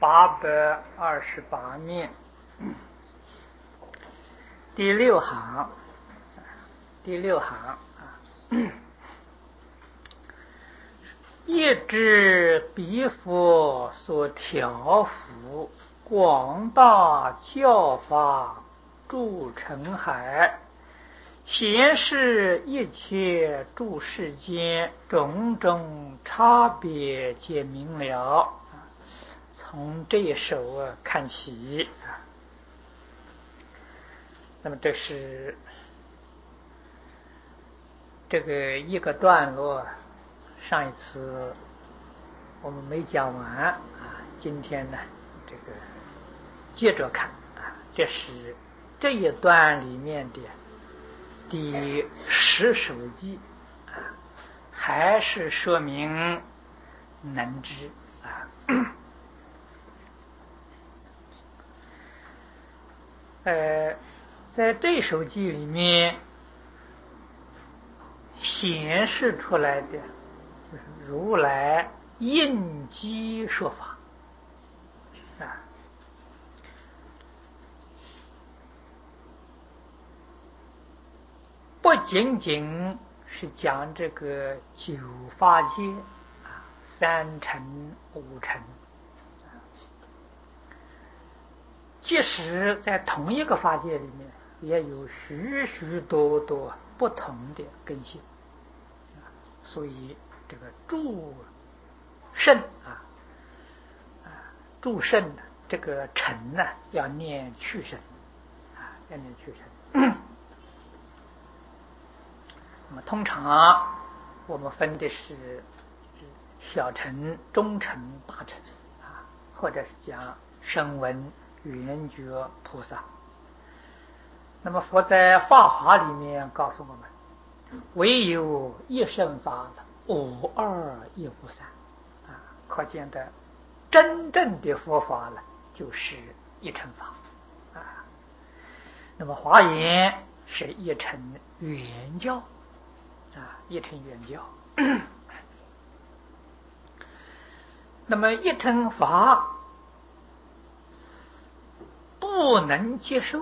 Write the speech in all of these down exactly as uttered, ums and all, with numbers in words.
八百二十八面，第六行，第六行啊，一知彼佛所调伏，广大教法诸尘海，显示一切诸世间种种差别皆明了。从这一首啊看起啊，那么这是这个一个段落，上一次我们没讲完啊，今天呢这个接着看啊，这是这一段里面的第十首偈啊，还是说明能知啊。呃，在这首偈里面显示出来的就是如来应机说法啊，不仅仅是讲这个九法界啊，三乘五乘，即使在同一个法界里面，也有许许多多不同的根性，所以这个诸圣啊啊诸圣呢，这个乘呢要念去圣啊，要念去圣。那么通常我们分的是小乘、中乘、大乘啊，或者是讲声闻、缘觉菩萨。那么佛在法华里面告诉我们，唯有一乘法，无二亦无三啊，可见的真正的佛法呢，就是一乘法啊。那么华严是一乘圆教啊，一乘圆教。那么一乘法不能接受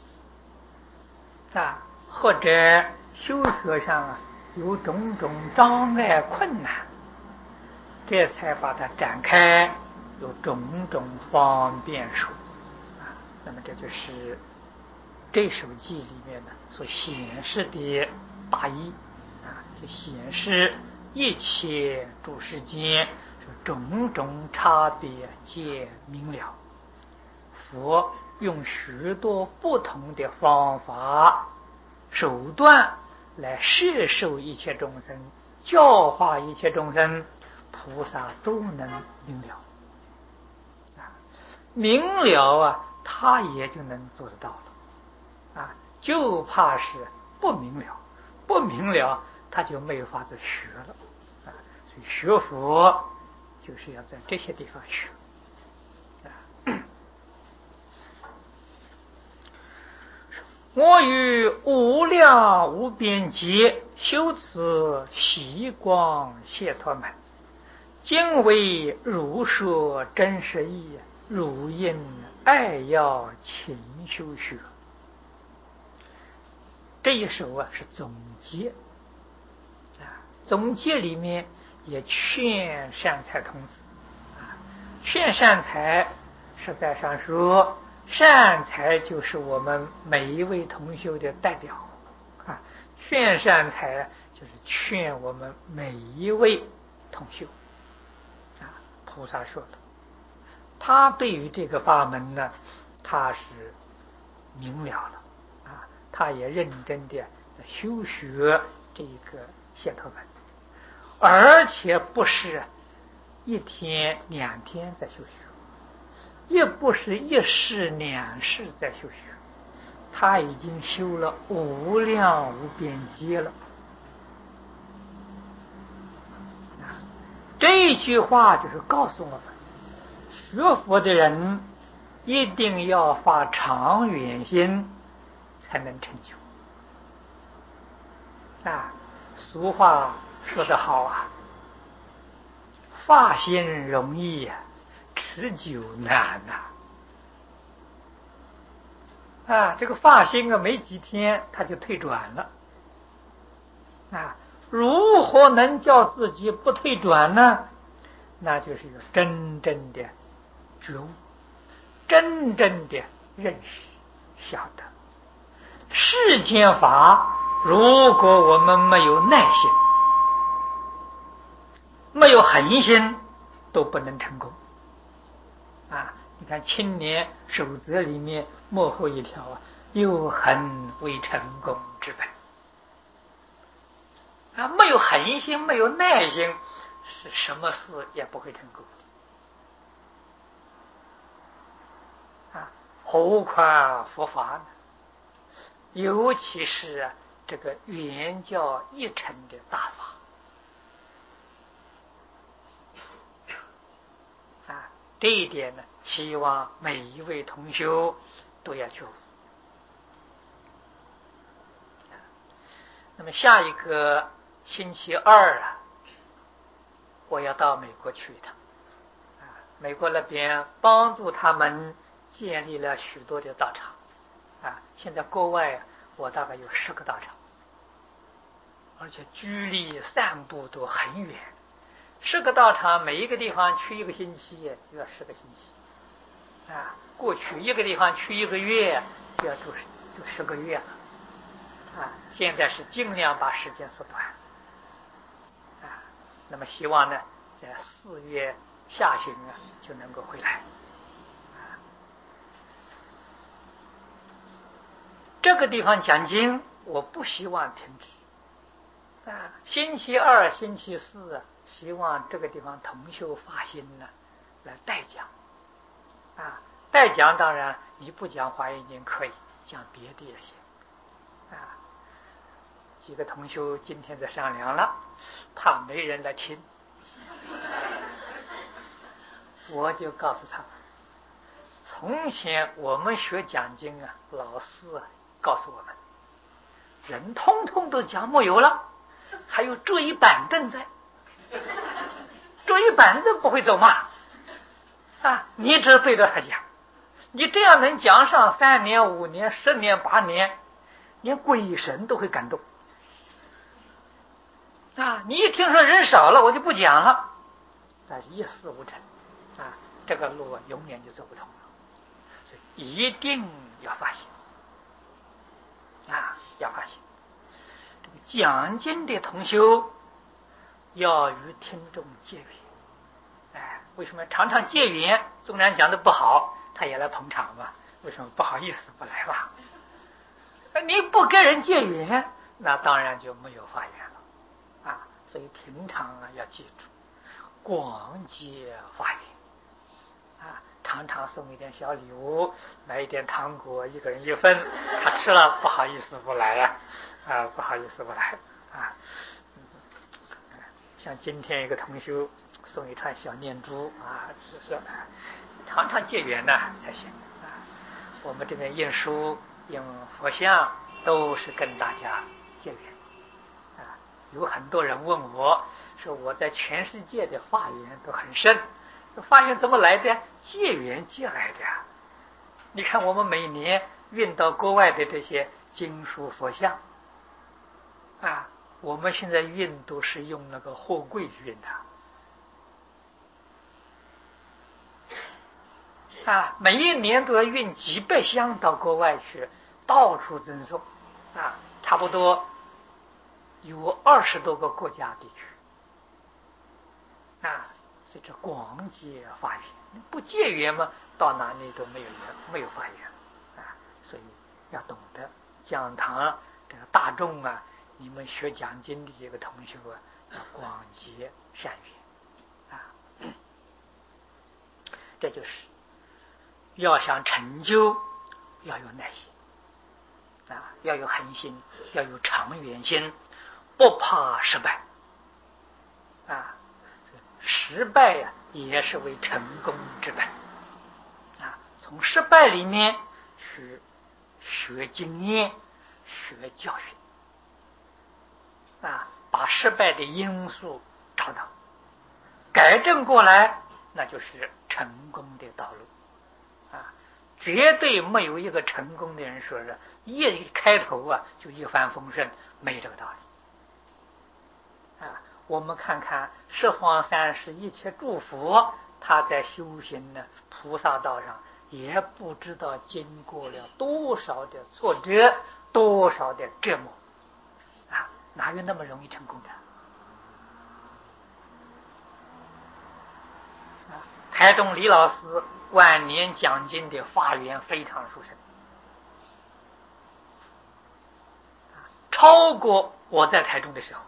啊，或者修学上啊有种种障碍困难，这才把它展开，有种种方便说啊。那么这就是这首偈里面呢所显示的大意啊，就显示一切诸世间种种差别皆明了。佛用许多不同的方法手段来摄受一切众生，教化一切众生，菩萨都能明了啊，明了啊，他也就能做得到了啊，就怕是不明了，不明了他就没有法子学了啊。所以学佛就是要在这些地方学啊。我于无量无边劫修此习光解脱门，今为如说真实义，如因爱要勤修学。这一首啊是总结啊，总结里面也劝善财童子啊，劝善财实在上说，善财就是我们每一位同修的代表啊，劝善财就是劝我们每一位同修啊。菩萨说的，他对于这个法门呢，他是明了了啊，他也认真的修学这个解脱门，而且不是一天两天在修学，也不是一世两世在修学，他已经修了无量无边劫了。这一句话就是告诉我们，学佛的人一定要发长远心，才能成就啊。俗话说得好啊，发心容易啊， 持久难呐！啊，这个发心啊，没几天他就退转了。啊，如何能叫自己不退转呢？那就是有真正的觉悟，真正的认识，晓得世间法，如果我们没有耐心，没有恒心，都不能成功。啊，你看青年守则里面幕后一条啊，有恒为成功之本。啊，没有恒心，没有耐心，是什么事也不会成功。啊，何况佛法呢？尤其是啊，这个圆教一乘的大法。啊，这一点呢，希望每一位同修都要觉悟。那么下一个星期二啊，我要到美国去一趟。啊，美国那边帮助他们建立了许多的道场。啊，现在国外我大概有十个道场，而且距离散步都很远。十个道场，每一个地方去一个星期，就要十个星期。啊，过去一个地方去一个月，就要住就十个月了。啊，现在是尽量把时间缩短。啊，那么希望呢，在四月下旬啊就能够回来。啊，这个地方讲经，我不希望停止。啊，星期二、星期四啊，希望这个地方同修发心呢，来代讲。啊，代讲当然你不讲华严经可以，讲别的也行。啊，几个同修今天在商量了，怕没人来听，我就告诉他们，从前我们学讲经啊，老师啊告诉我们，人通通都讲没有了，还有追板凳在，追板凳不会走嘛？啊，你只对着他讲，你这样能讲上三年、五年、十年、八年，连鬼神都会感动。啊，你一听说人少了，我就不讲了，但是一事无成。啊，这个路啊，永远就走不通了。所以一定要发心。啊，要发心。这个讲经的同修要与听众结缘。哎，为什么常常结缘？纵然讲的不好，他也来捧场嘛。为什么不好意思不来吧？你不跟人结缘，那当然就没有发缘了。啊，所以平常啊要记住，广结发缘。啊，常常送一点小礼物，买一点糖果，一个人一份，他吃了不好意思不来呀。啊，不好意思不来啊。像今天一个同修送一串小念珠啊，是说常常结缘呢才行啊。我们这边印书印佛像都是跟大家结缘啊。有很多人问我说，我在全世界的法缘都很深，法缘怎么来的？结缘结来的呀。你看我们每年运到国外的这些经书佛像啊，我们现在运都是用那个货柜运的啊，每一年都要运几百箱到国外去，到处赠送啊，差不多有二十多个国家地区啊，所以这广结法缘，不结缘嘛，到哪里都没有缘，没有法缘啊，所以要懂得讲堂这个大众啊。你们学讲经的这个同学啊，要广结善缘啊，这就是要想成就，要有耐心啊，要有恒心，要有长远心，不怕失败啊。失败呀、啊，也是为成功之本啊。从失败里面去学经验，学教训。啊，把失败的因素找到，改正过来，那就是成成功的道路啊，绝对没有一个成功的人说是一开头啊就一帆风顺，没这个道理啊。我们看看十方三世一切诸佛，他在修行呢菩萨道上，也不知道经过了多少的挫折，多少的折磨啊，哪有那么容易成功的？啊，台中李老师晚年讲经的法缘非常殊胜，超过我在台中的时候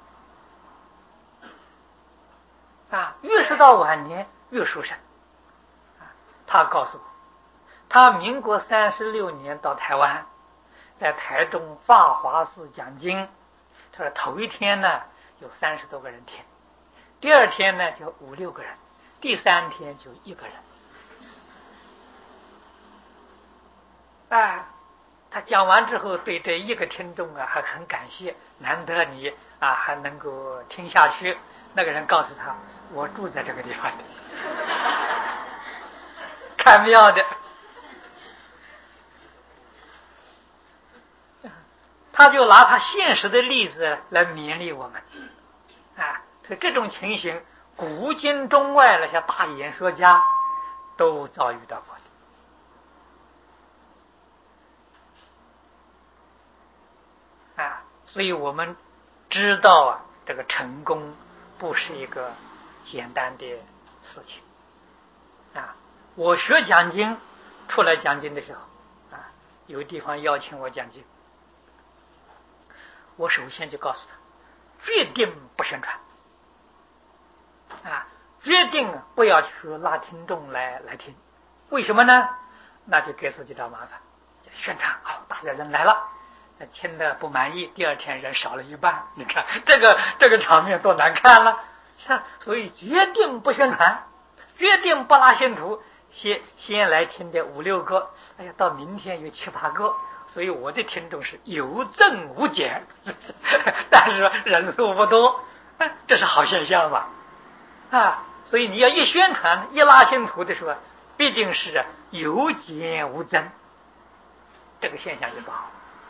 啊，越是到晚年越殊胜啊。他告诉我，他民国三十六年到台湾，在台中法华寺讲经。他说头一天呢有三十多个人听，第二天呢就五六个人，第三天就一个人。啊，他讲完之后对这一个听众啊还很感谢，难得你啊还能够听下去。那个人告诉他，我住在这个地方的，看妙的。他就拿他现实的例子来勉励我们啊，所以这种情形，古今中外那些大演说家都遭遇到过的啊。所以我们知道啊，这个成功不是一个简单的事情啊。我学讲经出来讲经的时候啊，有地方邀请我讲经，我首先就告诉他，决定不宣传啊，决定不要去拉听众来来听。为什么呢？那就给自己找麻烦。宣传好，大家人来了，听的不满意，第二天人少了一半，你看这个这个场面多难看了，是吧？所以决定不宣传，决定不拉信徒，先先来听的五六个，哎呀，到明天有七八个。所以我的听众是有增无减，但是人数不多，这是好现象嘛啊！所以你要一宣传一拉信徒的时候，必定是有减无增，这个现象就不好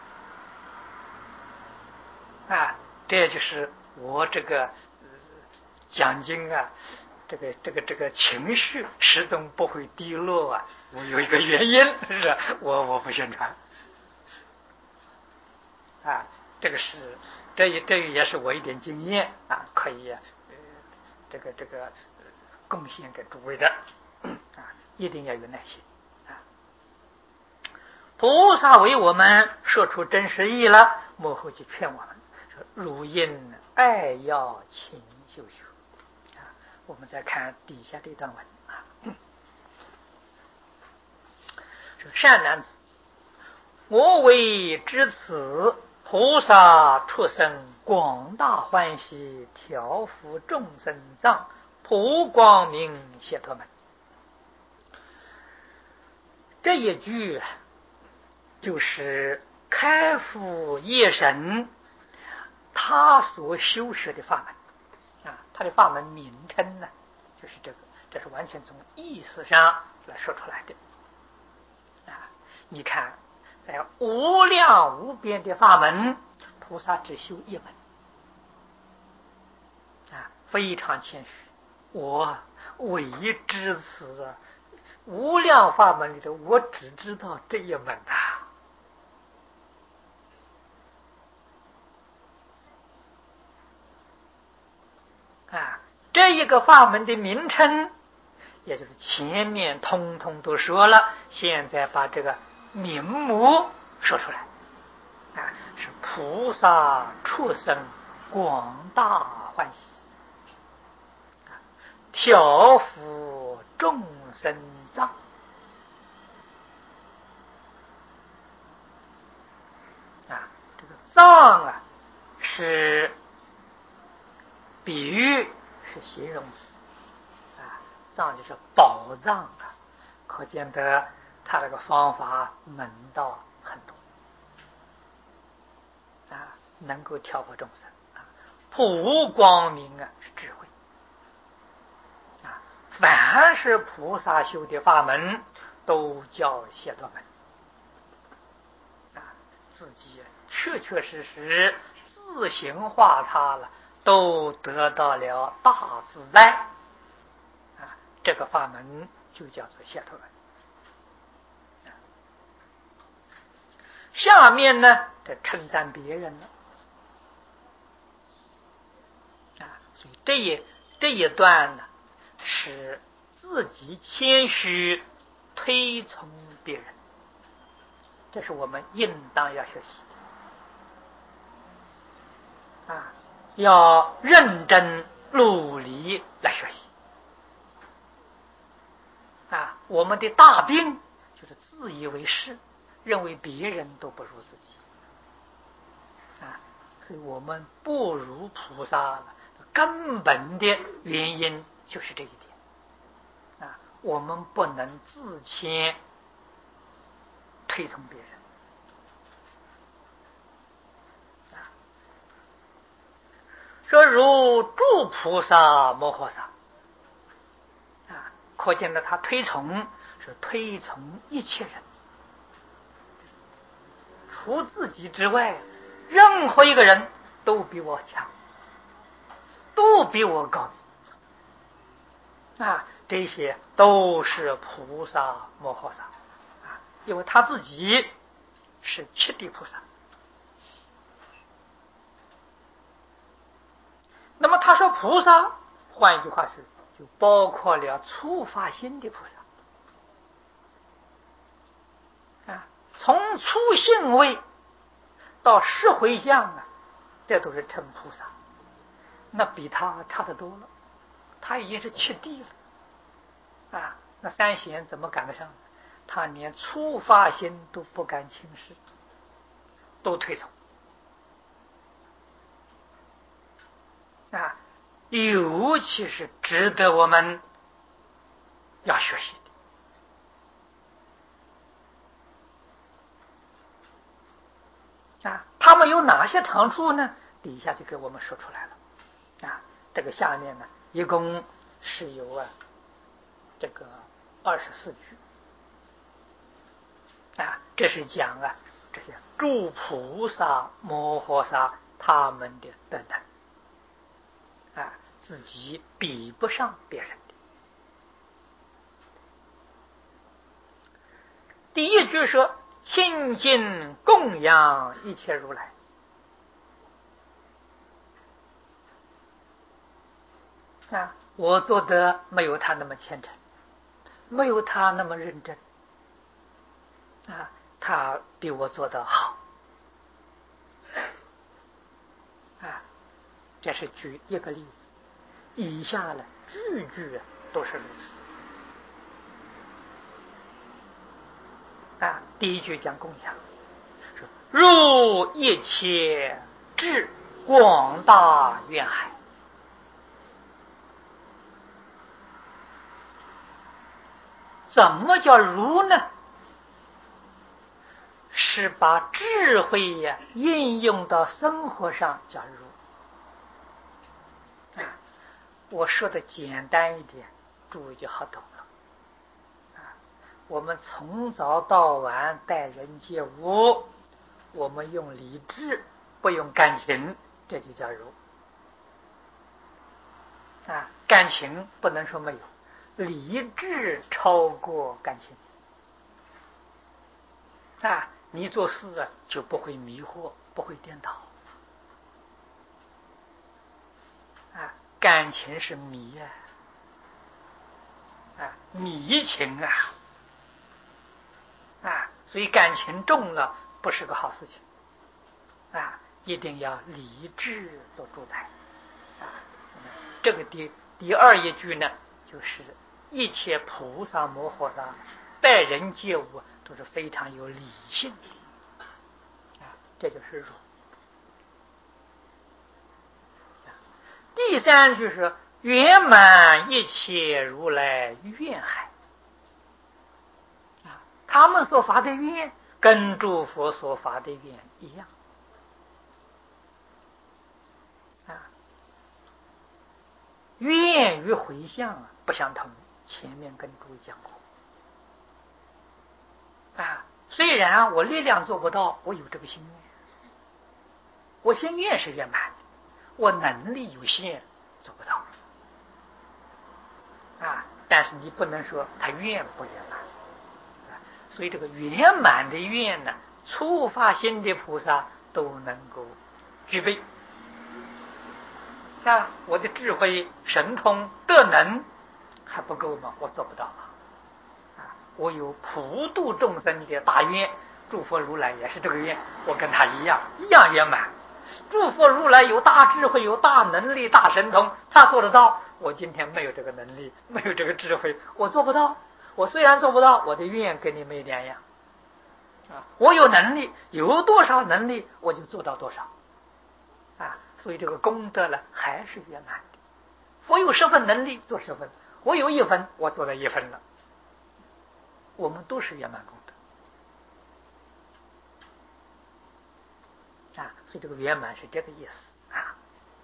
啊。这就是我这个、呃、讲经啊，这个这个这个情绪始终不会低落啊。我有一个原因是我我不宣传。啊，这个是，这也这也是我一点经验啊，可以呃，这个这个、呃、贡献给诸位的啊，一定要有耐心啊。菩萨为我们说出真实意了，幕后就劝我们说：汝因爱要勤修修啊。我们再看底下这段文啊，说善男子，我为知此。菩萨出生广大欢喜，调伏众生障，普光明解脱门。这一句就是开敷业神他所修学的法门啊，他的法门名称呢就是这个，这是完全从意思上来说出来的啊。你看在无量无边的法门，菩萨只修一门啊，非常谦虚。我唯一知此啊，无量法门里头，我只知道这一门啊。啊，这一个法门的名称，也就是前面通通都说了，现在把这个名目说出来啊，是菩萨出生广大欢喜，调伏众生障啊，这个障啊是比喻，是形容词啊，藏就是宝藏啊，可见得他这个方法门道很多啊，能够调伏众生啊，普光明啊是智慧啊， 凡是菩萨修的法门，都叫解脱门。啊，自己确确实实自行化他了，都得到了大自在。啊，这个法门就叫做解脱门。下面呢，这称赞别人了。啊，所以这一这一段呢，是自己谦虚，推崇别人，这是我们应当要学习的。啊，要认真努力来学习。啊，我们的大病就是自以为是，认为别人都不如自己。啊，所以我们不如菩萨了，根本的原因就是这一点。啊，我们不能自谦推崇别人。啊，说如诸菩萨摩诃萨，啊，可见的他推崇是推崇一切人，除自己之外，任何一个人都比我强，都比我高。啊，这些都是菩萨摩诃萨。啊，因为他自己是七地菩萨。那么他说菩萨，换一句话是，就包括了初发心的菩萨。啊，从初性位到十回向啊，这都是成菩萨，那比他差得多了。他已经是七地了。啊，那三贤怎么赶得上？他连初发心都不敢轻视，都推崇。啊，尤其是值得我们要学习的。啊，他们有哪些长处呢？底下就给我们说出来了。啊，这个下面呢，一共是有啊这个二十四句。啊，这是讲啊这些诸菩萨摩诃萨他们的德能。啊，自己比不上别人的。第一句说清净供养一切如来。啊，我做的没有他那么虔诚，没有他那么认真。啊，他比我做得好。啊，这是举一个例子。以下呢，句句都是如此。啊，第一句讲供养，说入一切智广大愿海。怎么叫如呢？是把智慧呀应用到生活上叫如。啊，我说的简单一点，诸位就好懂了。啊，我们从早到晚待人接物，我们用理智，不用感情，这就叫如。啊，感情不能说没有，理智超过感情。啊，你做事啊就不会迷惑，不会颠倒。啊，感情是迷啊，啊，迷情啊，啊，所以感情重了不是个好事情。啊，一定要理智做主宰。啊，这个第第二一句呢，就是一切菩萨摩诃萨待人接物都是非常有理性的。啊，这就是如。第三句是圆满一切如来愿海。啊，他们所发的愿跟诸佛所发的愿一样。啊，愿与回向啊不相同。 前面跟诸位讲过啊，虽然我力量做不到，我有这个心愿，我心愿是圆满的，我能力有限，做不到啊。但是你不能说他愿不圆满啊，所以这个圆满的愿呢，初发心的菩萨都能够具备啊。我的智慧、神通、德能还不够吗？我做不到啊。我有普度众生的大愿，诸佛如来也是这个愿，我跟他一样，一样圆满。诸佛如来有大智慧，有大能力，大神通，他做得到。我今天没有这个能力，没有这个智慧，我做不到。我虽然做不到，我的愿跟你没两样啊。我有能力，有多少能力我就做到多少啊。所以这个功德呢，还是圆满的。我有十分能力做十分，我有一分，我做了一分了。我们都是圆满功德啊，所以这个圆满是这个意思啊。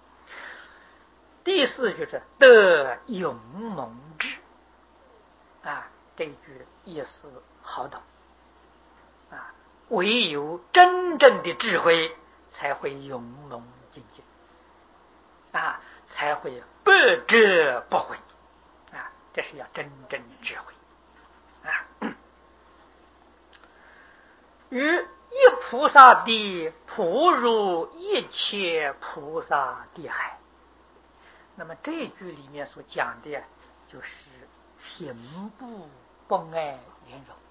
第四就是得勇猛智啊，这一句意思好懂啊。唯有真正的智慧，才会勇猛精进啊，才会不折不回啊，这是要真正的智慧啊。于一菩萨地普入一切菩萨地海。那么这句里面所讲的就是行步不碍圆融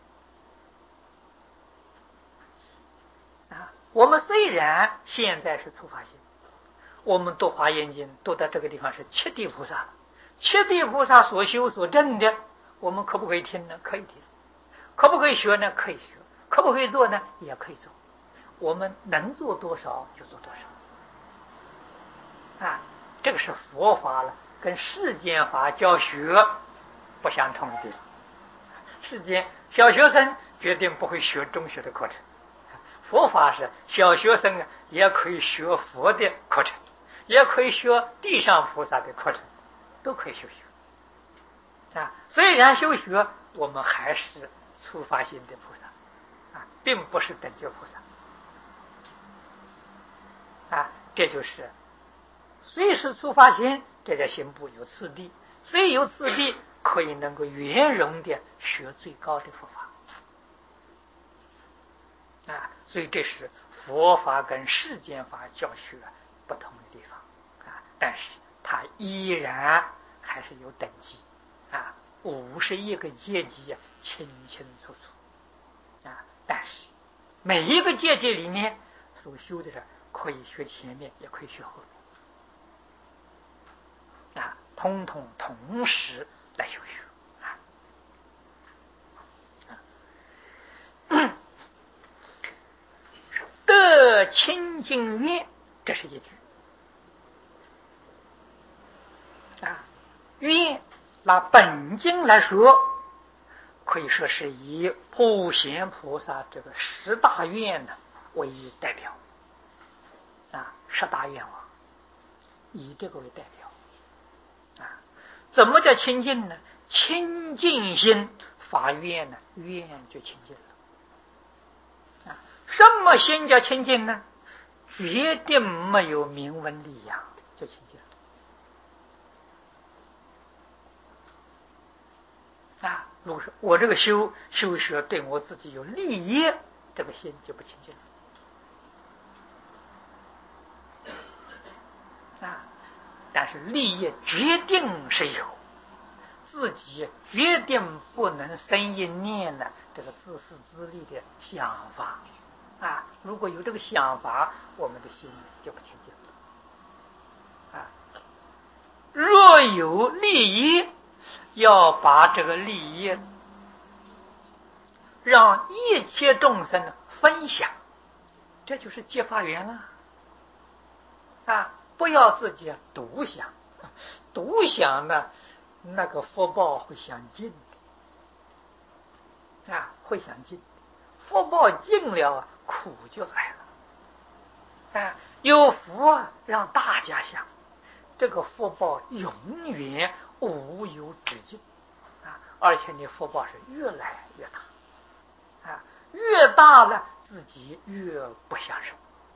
啊。我们虽然现在是初发心，我们读华严经读到这个地方是七地菩萨了，七地菩萨所修所证的，我们可不可以听呢？可以听。可不可以学呢？可以学。可不可以做呢？也可以做。我们能做多少就做多少啊。这个是佛法了，跟世间法教学不相同的地方。世间小学生决定不会学中学的课程，佛法是小学生啊也可以学佛的课程，也可以学地上菩萨的课程，都可以修学啊。虽然修学，我们还是初发心的菩萨啊，并不是等觉菩萨啊。这就是虽是初发心，这个行步有次第，虽有次第，可以能够圆融的学最高的佛法啊。所以这是佛法跟世间法教学不同的地方啊。但是它依然还是有等级啊，五十一个阶级清清楚楚啊。但是每一个阶级里面所修的是可以学前面，也可以学后面。啊，通通同时来修学啊。得清净愿，这是一句啊。愿拿本经来说，可以说是以普贤菩萨这个十大愿呢为代表啊，十大愿望以这个为代表。怎么叫清净呢？清净心发愿呢，愿就清净了啊。什么心叫清净呢？决定没有名闻利养，就清净了啊。如果说我这个修修学对我自己有利益，这个心就不清净了啊。但是利益决定是有，自己决定不能生一念的这个自私自利的想法啊。如果有这个想法，我们的心就不清净了啊。若有利益，要把这个利益让一切众生分享，这就是结法缘了啊。不要自己独享，独享呢，那个福报会享尽的啊，会享尽。福报尽了，苦就来了啊。有福啊，让大家享，这个福报永远无有止境而且你福报是越来越大啊，越大了自己越不享受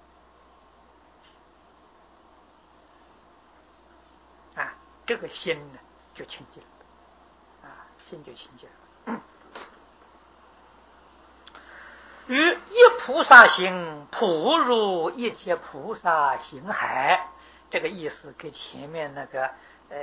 啊，这个心呢就清净了啊，心就清净了。于一菩萨行，普入一切菩萨行海，这个意思跟前面那个呃，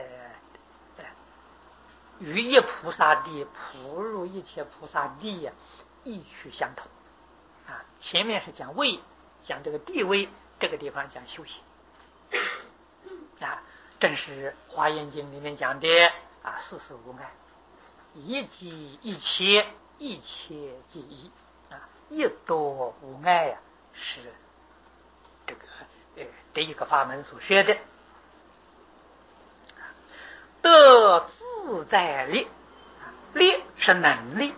于一菩萨地，普入一切菩萨地呀，异曲相同啊。前面是讲位，讲这个地位，这个地方讲修行啊，正是《华严经》里面讲的啊，四事无碍，一即一切，一切即一。一多无碍呀、啊，是这个呃这一个法门所说的。得自在力，力是能力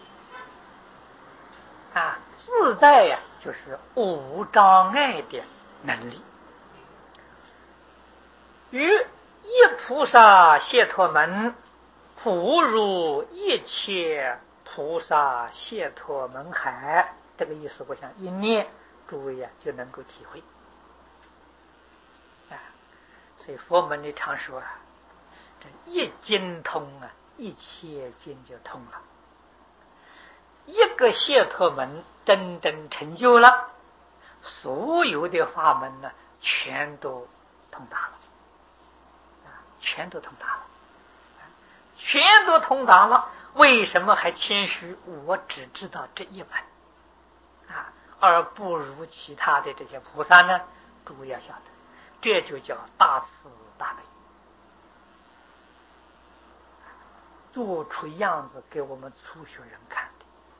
啊，自在呀、啊、就是无障碍的能力。于一菩萨解脱门，普入一切菩萨解脱门海，这个意思我想一念诸位啊就能够体会啊。所以佛门里常说啊，这一经通啊，一切经就通了。一个解脱门真正成就了，所有的法门呢全都通达了啊，全都通达了，全都通达了。为什么还谦虚？我只知道这一门啊，而不如其他的这些菩萨呢？诸位要晓得，这就叫大慈大悲，做出样子给我们初学人看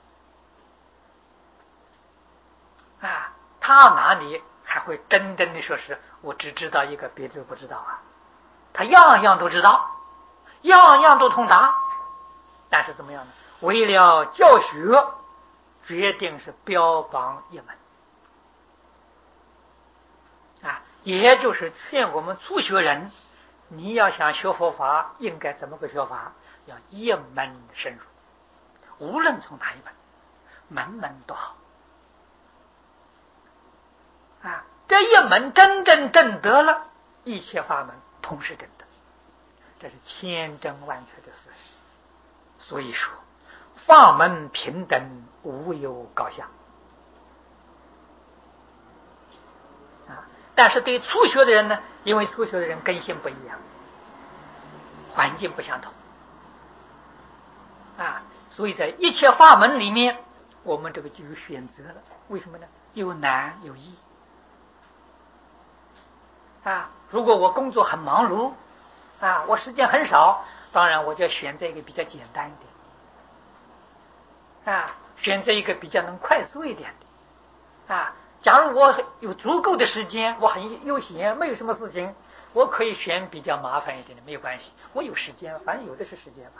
的啊。他哪里还会真正的说是我只知道一个，别的不知道啊？他样样都知道，样样都通达。但是怎么样呢？为了教学，决定是标榜一门啊，也就是劝我们初学人，你要想学佛法，应该怎么个学法？要一门深入，无论从哪一门，门门都好啊。这一门真正证得了，一切法门同时证得，这是千真万确的事实。所以说，法门平等，无有高下啊。但是对初学的人呢，因为初学的人根性不一样，环境不相同啊，所以在一切法门里面，我们这个就有选择了。为什么呢？有难有易啊。如果我工作很忙碌啊，我时间很少，当然我就要选择一个比较简单一点啊，选择一个比较能快速一点的啊。假如我有足够的时间，我很悠闲，没有什么事情，我可以选比较麻烦一点的，没有关系，我有时间，反正有的是时间嘛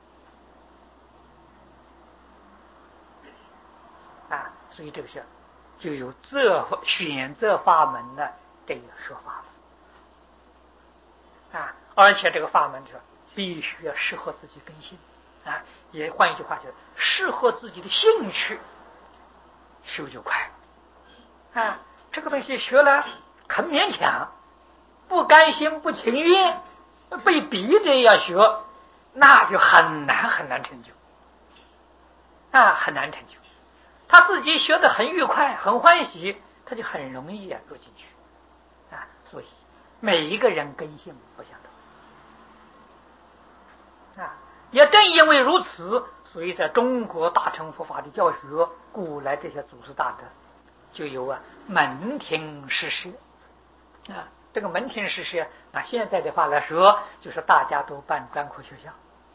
啊。所以这个是就有这选择法门的这个说法啊。而且这个法门是必须要适合自己根性啊，也换一句话就是适合自己的兴趣，修就快啊。这个东西学了很勉强，不甘心不情愿，被逼着要学，那就很难很难成就啊，很难成就。他自己学得很愉快很欢喜，他就很容易啊入进去啊。所以每一个人根性不相同啊，也正因为如此，所以在中国大乘佛法的教学，古来这些祖师大德就有啊门庭实施啊。这个门庭实施，那现在的话来说，就是大家都办专科学校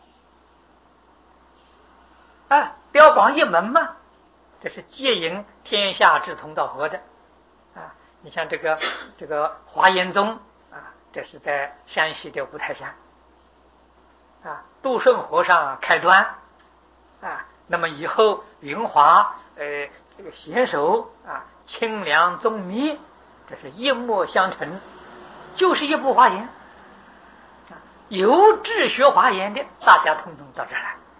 啊，标榜一门嘛，这是接引天下志同道合的啊。你像这个这个华严宗啊，这是在山西的五台山啊，杜顺和尚开端啊。那么以后云华呃这个携手啊，清凉宗密，这是一脉相承，就是一部华严啊。有志学华严的，大家统统到这儿来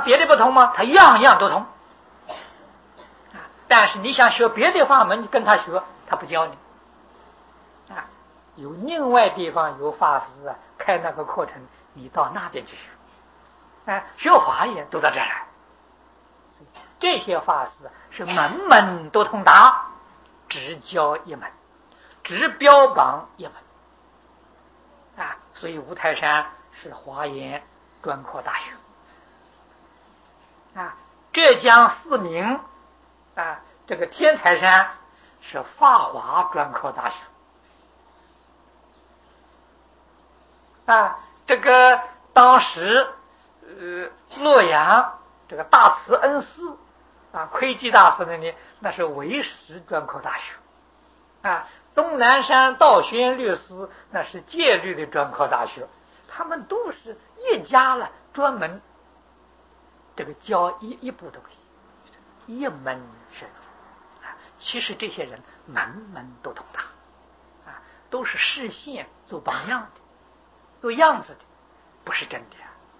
别的不通吗？他样样都通。啊，但是你想学别的法门，跟他学，他不教你。啊，有另外地方有法师啊，开那个课程，你到那边去学。啊，学法也都到这儿来。这些法师是门门都通达，只教一门，只标榜一门。啊，所以五台山是华严专科大学。啊，浙江四明啊，这个天台山是法华专科大学。啊，这个当时呃洛阳这个大慈恩寺啊，窥基大师那里那是唯识专科大学。啊，终南山道宣律师那是戒律的专科大学。他们都是一家了，专门这个教一一部东西，一门深入。啊，其实这些人门门都通达，啊，都是视线做榜样的，做样子的，不是真的。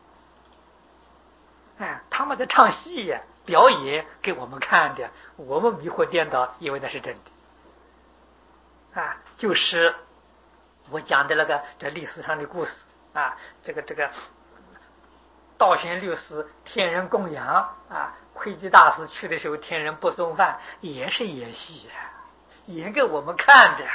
哎，他们在唱戏呀，表演给我们看的，我们迷惑颠倒，以为那是真的。啊，就是我讲的那个这历史上的故事啊，这个这个道宣律师天人供养啊，窥基大师去的时候天人不送饭，也是演戏呀，演给我们看的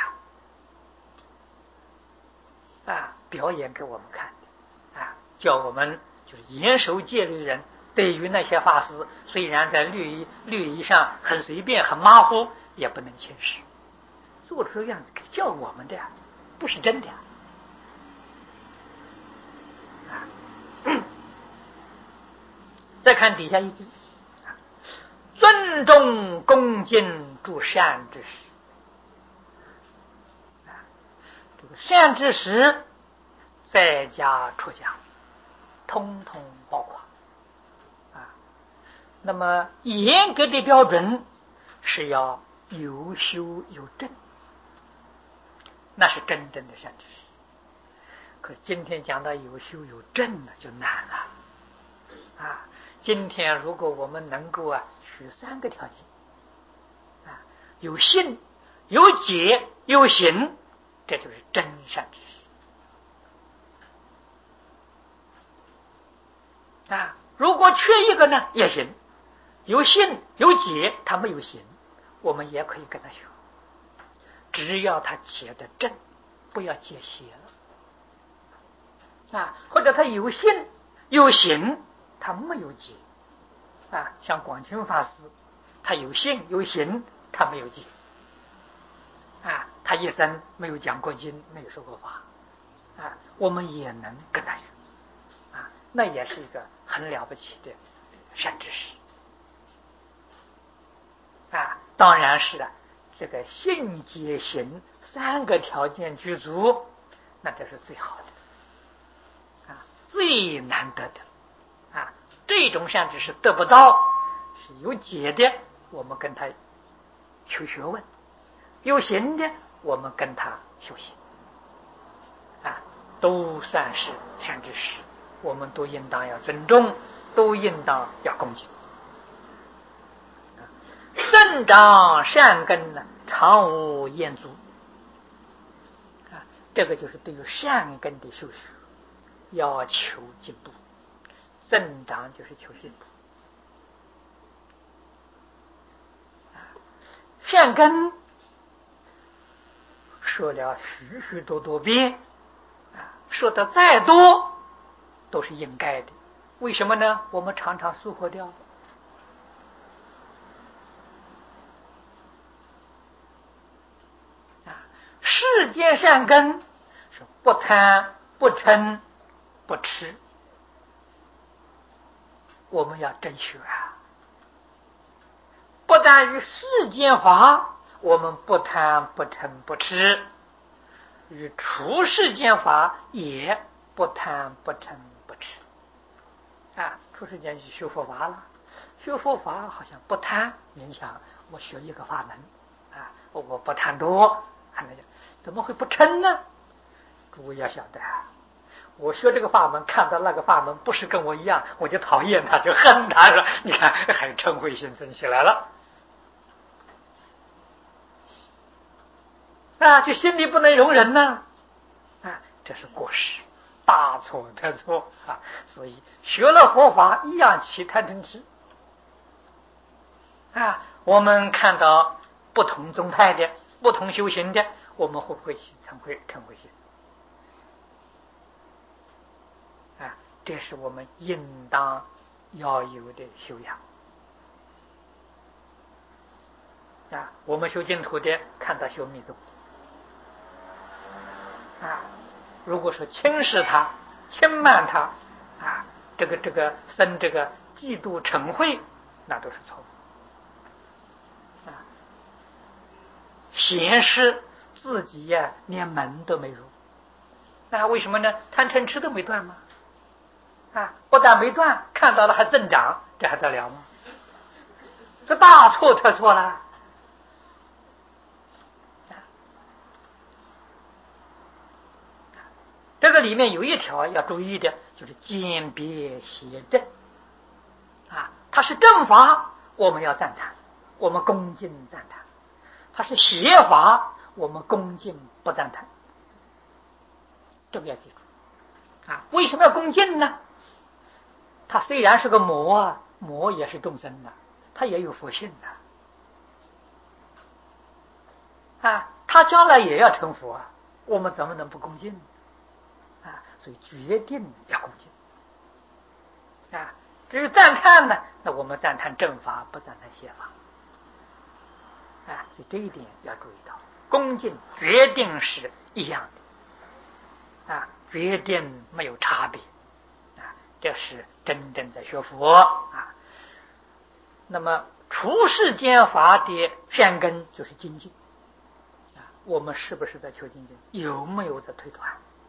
啊，表演给我们看的啊，叫我们就是严守戒律的人，对于那些法师，虽然在律仪律仪上很随便很马虎，也不能轻视，做出样子叫我们的，不是真的啊。再看底下一句，尊重恭敬诸善之时。这个善知识在家出家通通包括啊。那么严格的标准是要有修有证，那是真正的善知识。可今天讲到有修有证呢，就难了啊。今天如果我们能够啊取三个条件啊，有信有解有行，这就是真善知识啊。如果缺一个呢也行，有信有解他没有行，我们也可以跟他学，只要他解的正，不要解邪了啊。或者他有信有行，他没有解啊，像广清法师，他有信有行，他没有解啊，他一生没有讲过经，没有说过法啊，我们也能跟他学啊，那也是一个很了不起的善知识啊。当然是了，这个信解行三个条件具足，那这是最好的啊，最难得的啊。这种善知识得不到，是有解的，我们跟他求学问；有行的，我们跟他修行啊，都算是善知识，我们都应当要尊重，都应当要恭敬。增长善根呢，常无厌足啊，这个就是对于善根的修学要求进步，增长就是求进步。善根说了许许多多遍啊，说的再多都是应该的。为什么呢？我们常常疏忽掉啊。世间善根是不贪不嗔不痴，我们要真学啊。不但于世间法我们不贪不嗔不痴，与出世间法也不贪不嗔不痴啊。出世间去修佛法了，修佛法好像不贪，勉强我学一个法门啊，我不贪多，怎么会不嗔呢？诸位要晓得， 我学这个法门，看到那个法门不是跟我一样，我就讨厌他，就恨他了。你看，还有嗔恚心生起来了，啊，就心里不能容忍呢，啊，这是过失，大错特错啊！所以学了佛法一样起贪嗔痴啊。我们看到不同宗派的、不同修行的，我们会不会起嗔恚、嗔恚心？啊，这是我们应当要有的修养啊。我们修净土的看到修密宗啊，如果说轻视他、轻慢他啊，这个这个生这个嫉妒嗔恚，那都是错误啊。显示自己呀、啊、连门都没入，那为什么呢？贪嗔痴都没断吗？啊，不但没断，看到了还增长，这还得了吗？这大错特错了。这个里面有一条要注意的，就是鉴别邪正啊，它是正法，我们要赞叹，我们恭敬赞叹；它是邪法，我们恭敬不赞叹。这个要记住啊！为什么要恭敬呢？他虽然是个魔啊，魔也是众生的，他也有佛性的啊，他将来也要成佛啊，我们怎么能不恭敬呢？啊，所以决定要恭敬啊。至于赞叹呢，那我们赞叹正法，不赞叹邪法啊。所以这一点要注意到，恭敬决定是一样的啊，决定没有差别啊。这是真正的学佛啊。那么除世间法的善根就是精进啊。我们是不是在求精进？有没有在推断？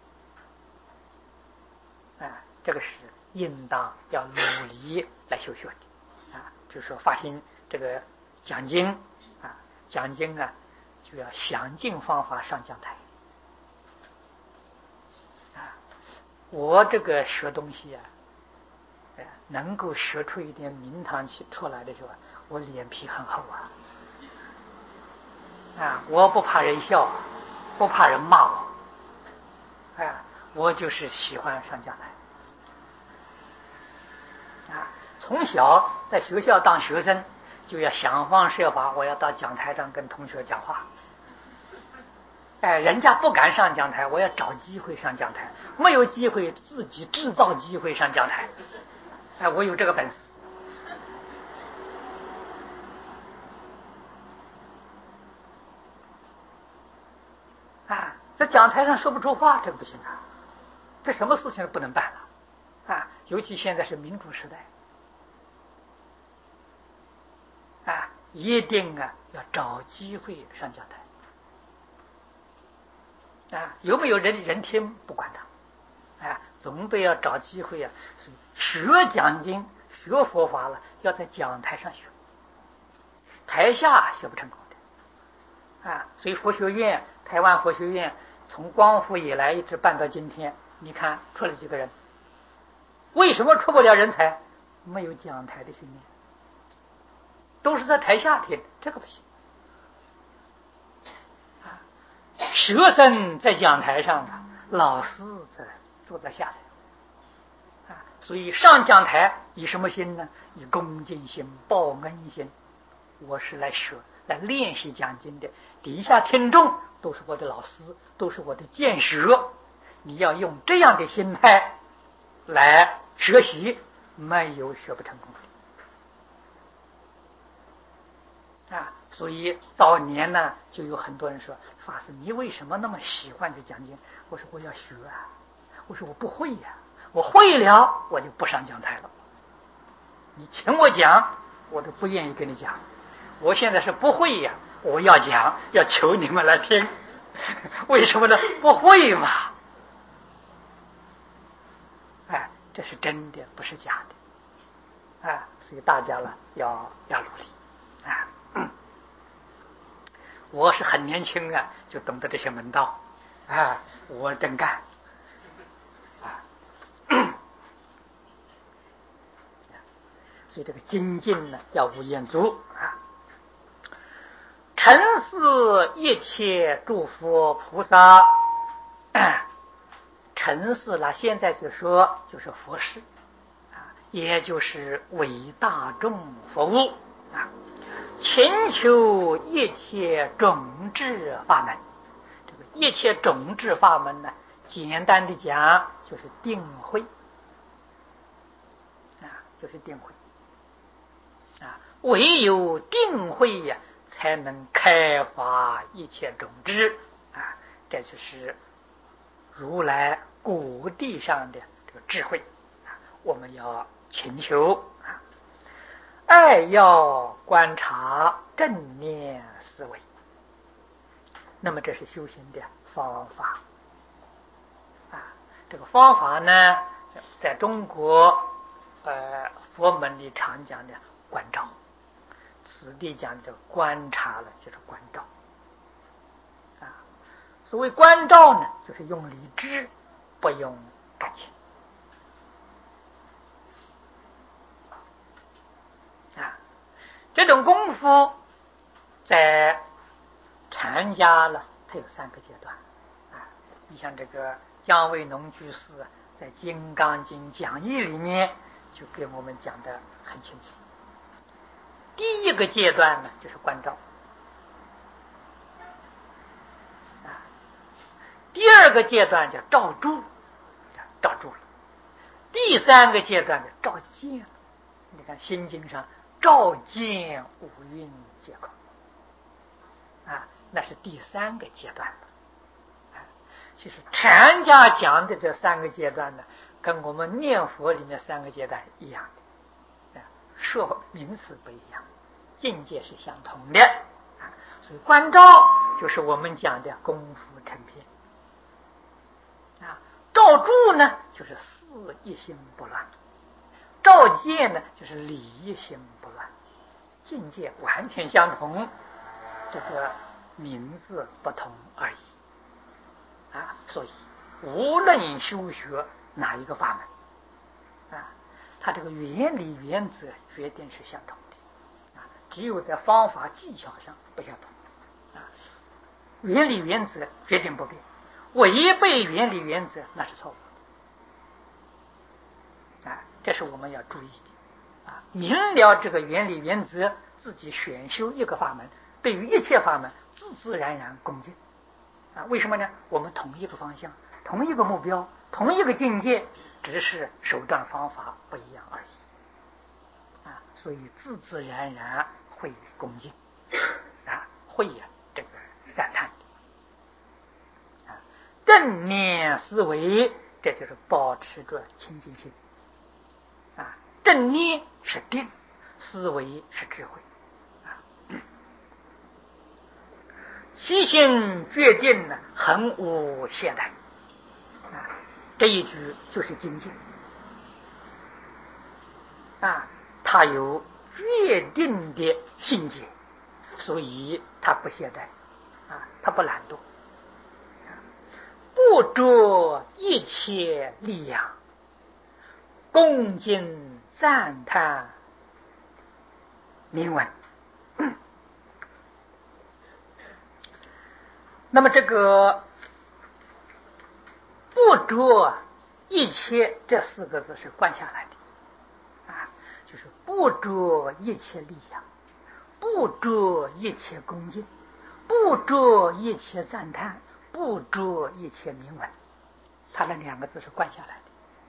啊，这个是应当要努力来修学的啊。比如说发心这个讲经啊，讲经啊就要想尽方法上讲台啊。我这个学东西啊，能够学出一点名堂气出来的时候，我脸皮很厚啊啊！我不怕人笑，不怕人骂我，啊，我就是喜欢上讲台。啊，从小在学校当学生，就要想方设法，我要到讲台上跟同学讲话。哎，人家不敢上讲台，我要找机会上讲台；没有机会，自己制造机会上讲台。哎，我有这个本事。啊，在讲台上说不出话，这个不行啊！这什么事情都不能办了啊！尤其现在是民主时代。啊，一定啊要找机会上讲台啊！有没有人人听不管他啊，总得要找机会啊。所以学讲经、学佛法了，要在讲台上学，台下学不成功的啊。所以佛学院，台湾佛学院从光复以来一直办到今天，你看出了几个人？为什么出不了人才？没有讲台的训练。都是在台下听，这个不行啊。学生在讲台上啊，老师在坐在下台啊。所以上讲台以什么心呢？以恭敬心、报恩心。我是来学、来练习讲经的，底下听众都是我的老师，都是我的见学。你要用这样的心态来学习，没有学不成功的。啊，所以早年呢，就有很多人说：“法师，你为什么那么喜欢这讲经？”我说：“我要学啊！”我说：“我不会呀、啊，我会了，我就不上讲台了。你请我讲，我都不愿意跟你讲。我现在是不会呀、啊，我要讲，要求你们来听。为什么呢？不会嘛！哎，这是真的，不是假的。啊，所以大家呢，要要努力啊。”我是很年轻啊，就懂得这些门道啊，我真干啊。 所以这个精进呢要无厌足啊。承祀一切诸佛菩萨，承祀了，现在就说就是佛事啊，也就是为大众服务啊。请求一切种智法门，这个一切种智法门呢，简单的讲就是定慧啊，就是定慧啊，唯有定慧呀、啊，才能开发一切种智啊，这就是如来果地上的这个智慧啊，我们要请求啊。爱要观察正念思维，那么这是修行的方法啊。这个方法呢，在中国呃佛门里常讲的观照，此地讲的观察了就是观照啊。所谓观照呢，就是用理智，不用感情。这种功夫在禅家了，它有三个阶段啊。你像这个姜维农居士在《金刚经》讲义里面就给我们讲得很清楚。第一个阶段呢，就是观照啊；第二个阶段叫照住，照住了；第三个阶段叫照见。你看《心经》上。照见五蕴皆空啊，那是第三个阶段了。其实禅家讲的这三个阶段呢，跟我们念佛里面三个阶段是一样的，说名词不一样，境界是相同的啊。所以观照就是我们讲的功夫成片啊，照住呢就是四一心不乱。照见呢，就是理一心不乱，境界完全相同，这个名字不同而已啊。所以无论修学哪一个法门啊，它这个原理原则决定是相同的啊，只有在方法技巧上不相同啊。原理原则决定不变，违背原理原则那是错误的啊。这是我们要注意的啊！明了这个原理原则，自己选修一个法门，对于一切法门自自然然恭敬啊！为什么呢？我们同一个方向，同一个目标，同一个境界，只是手段方法不一样而已啊！所以自自然然会恭敬啊，会呀、啊、这个赞叹啊！正念思维，这就是保持着清净心。啊，正念是定，思维是智慧啊。其心决定呢，恒无懈怠啊。这一句就是精进啊，他有决定的心结，所以他不懈怠啊，他不懒惰，不着一切力量。恭敬赞叹铭文，那么这个不着一切这四个字是贯下来的啊，就是不着一切力量，不着一切恭敬，不着一切赞叹，不着一切铭文，它那两个字是贯下来的。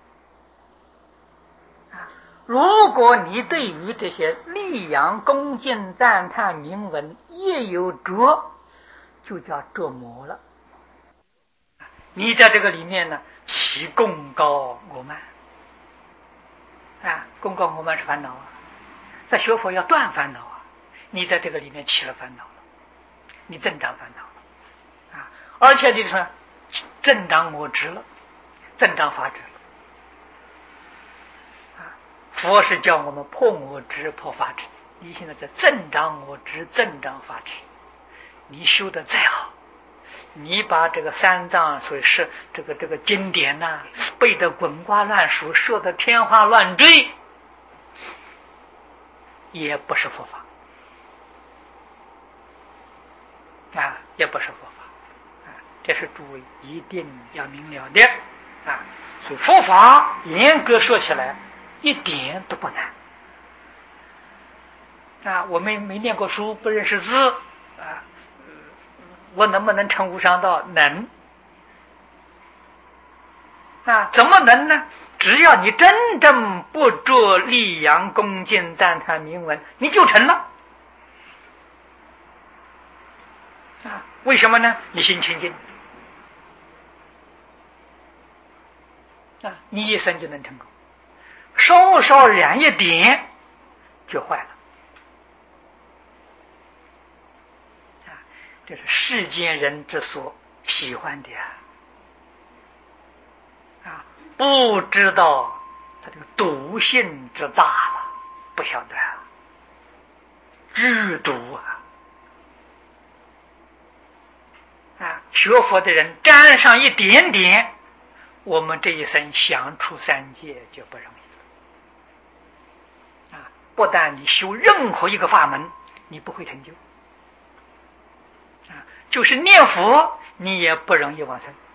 如果你对于这些力扬、恭敬、赞叹、铭文也有着，就叫着魔了。你在这个里面呢，起功高我慢啊，功高我慢是烦恼啊。在学佛要断烦恼啊，你在这个里面起了烦恼了，你增长烦恼了啊，而且你说增长我执了，增长法执了。佛是叫我们破我执破法执，你现在在增长我执增长法执，你修的再好，你把这个三藏所是这个这个经典呐、啊、背得滚瓜烂熟，说得天花乱坠， 也不是佛法啊，也不是佛法啊，这是诸位一定要明了的啊。所以佛法严格说起来一点都不难啊。我们没念过书，不认识字啊，我能不能成无上道？能啊。怎么能呢？只要你真正不着溧阳恭敬赞叹铭文，你就成了啊。为什么呢？你心清净啊，你一生就能成功。稍稍染一点就坏了啊。这是世间人之所喜欢的啊，不知道他这个毒性之大了，不晓得啊，剧毒啊！啊，学佛的人沾上一点点，我们这一生想出三界就不容易了啊！不但你修任何一个法门，你不会成就啊，就是念佛你也不容易往生。